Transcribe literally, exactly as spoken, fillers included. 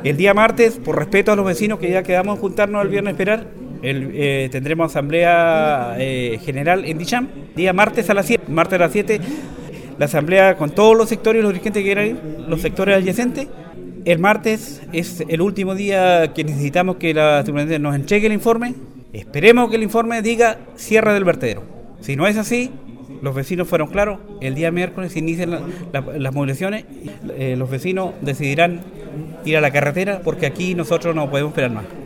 El día martes, por respeto a los vecinos que ya quedamos a juntarnos el viernes a esperar, el, eh, tendremos asamblea eh, general en Dicham, día martes a las siete, martes a las siete, la asamblea con todos los sectores y los dirigentes que quieran ir, los sectores adyacentes. El martes es el último día que necesitamos que la superintendencia nos entregue el informe. Esperemos que el informe diga cierre del vertedero. Si no es así, los vecinos fueron claros, el día miércoles se inician la, la, las movilizaciones, eh, los vecinos decidirán ir a la carretera porque aquí nosotros no podemos esperar más.